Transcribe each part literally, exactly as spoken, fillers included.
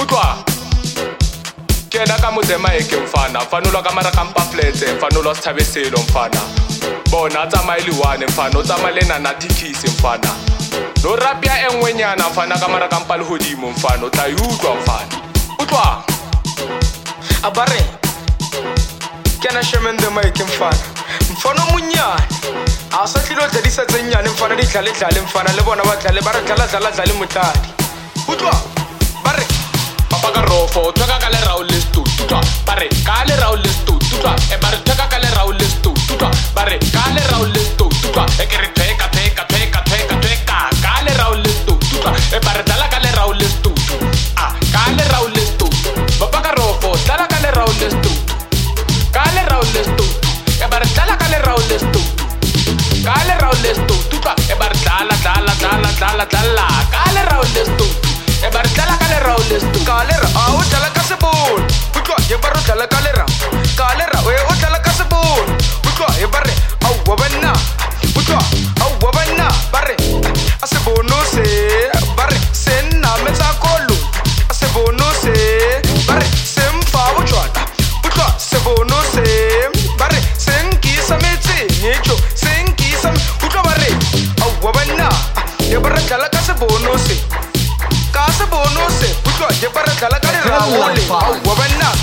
utlwa kena ka motsemaeke mfana mfanolwa ka mara ka mpafletse mfanolwa sithabeselo mfana bona tsamaye liwane mfana o tsamaye le nana tikisi mfana no rapia engwenyana mfana ka mara ka mpale hodimo mfana o tla utlwa mfana utlwa abare kena shemende maeke mfana mfana munyane a sa tlilo tladisa tsenyane mfana di tlale tlale mfana le bona ba tlale ba re tlala tlala tlale motladi utlwa bare papa ka rofo tsaka ka le raule stu tutwa bare ka le raule stu tutwa e bare tsaka ka le raule stu tutwa bare ka le raule stu tutwa e ke re theka theka theka theka theka ka le raule stu tutwa e bare dala ka le raule stu ah ka le raule stu papa ka rofo dala ka le raule stu ka le raule stu e bare dala ka le raule stu ka le raule stu tutwa e bare dala dala dala dala dala ka le raule stu e bar tala ka le raule stu kalera a o tala ka sebon utlwa ye baro tala kalera kalera we o tala ka sebon utlwa ye bare au wa banna utlwa au wa banna bare a sebono se bare senna metsa kolo a sebono se bare semfa utlwa utlwa sebono se bare senkisa metsi nyecho senkisa utlwa bare au wa banna ye bare tala ka sebono se Casa bono se, utlwa ye para tlala ka le raole, au wa banna.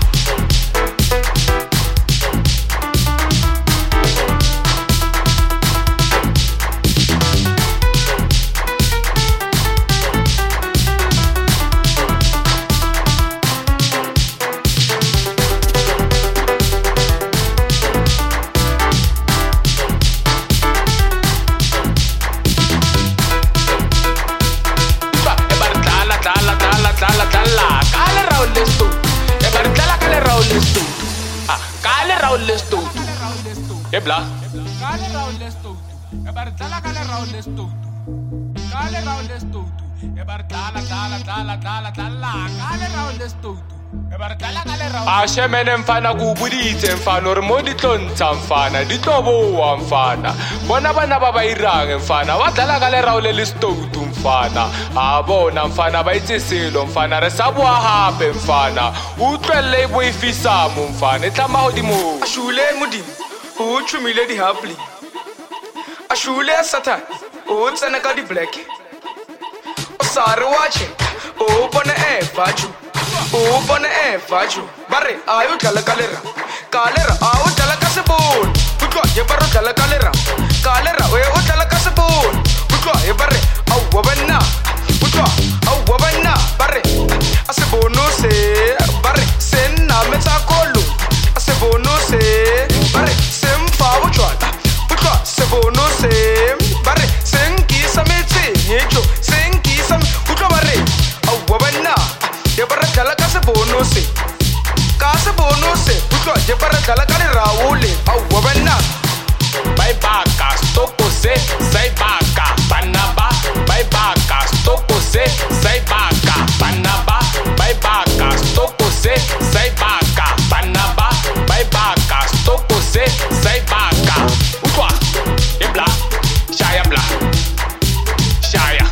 Ebla Kale raule stotu e bar tala kale raule stotu Kale raule stotu e bar tala tala tala tala tala kale raule stotu e bar tala kale raule a shemene mfana ku buditse mfana re mo di tlontsha mfana di tloboa mfana bona bana ba ba irang mfana wa dala kale raule le stotu mfana a bona mfana ba itseselo mfana re sabwa hape mfana utlwele boifisa mo mfana e tlama hodimo ashule modimo o tshumile di hapli ashule satan o tsena ka di black o sare wache o bona e vaju o bona e vaju bare ayo tlala kalera kalera ayo tlala ka sebon utlwa ye baro tlala kalera kalera we o tlala ka sebon utlwa ye bare au wa banna utlwa au wa banna bare a sebono se bare senna metsa kolo a sebono se bare semfa utlwa utlwa sebono se bare senkisa metsi nyecho senkisa utlwa bare au wa banna ye bara tlala ka sebono se ka sebono se utlwa ye bara tlala ka le raole au wa banna bye baka stoko se sai baka banaba bye baka stoko se sai baka banaba bye baka stoko se sai baka banaba bye baka stoko se sai baka utlwa ebla shaya bla shaya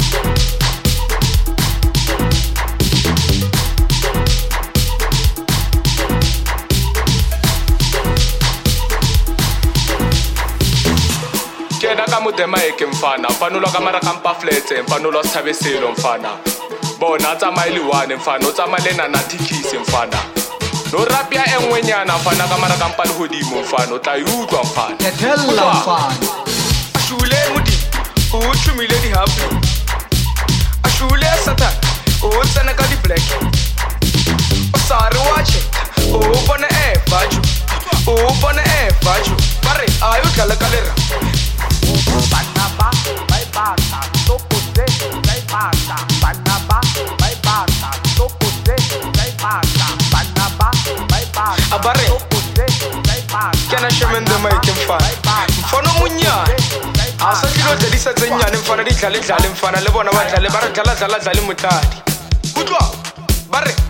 kena ka motsemaeke mfana mfanolwa ka mara ka mpafletse mfanolwa sithabeselo mfana bona tsamaye liwane mfana o tsamaye le nana tikisi mfana no rapia engwenyana mfana ka mara ka mpale hodimo mfana o tla utlwa mfana Ethella mfana ashule modimo o tshumile di hapli ashule satan o tsena ka di black o sare wache o bona e vaju o bona e vaju bare ayo tlala kalera Banaba bye baka stoko se sai baka banaba bye baka stoko se sai baka banaba bye baka abare stoko se sai baka kena shemende maeke mfana mfana munyane a sa tlilo tladisa tsenyane mfana di tlale tlale mfana le bona ba tlale ba re tlala tlala tlale motladi utlwa bare